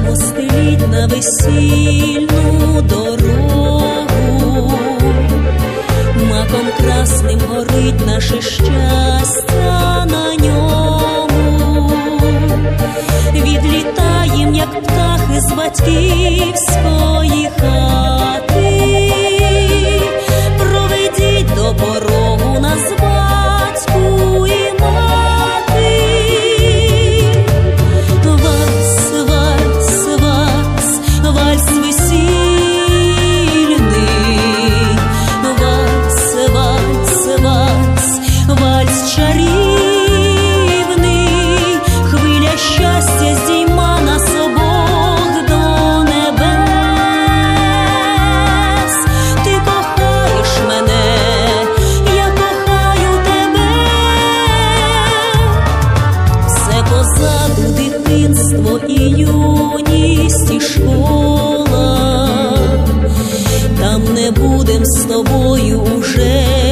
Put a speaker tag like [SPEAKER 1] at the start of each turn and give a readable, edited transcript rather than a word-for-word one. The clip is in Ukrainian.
[SPEAKER 1] будемо стеліть на весільну дорогу. Маком красним горить наше щастя на ньому. Відлітаєм, як птахи з батьківської хати. Проведіть до порогу нас, батьку і мати. Вальс, вальс, вальс, вальс весільний. Вальс, вальс, вальс, вальс чарівний. Хвиля щастя здійма нас обох до небес. Ти кохаєш мене, я кохаю тебе. Все позаду дитинство і юність, і школа. Там не будем з тобою уже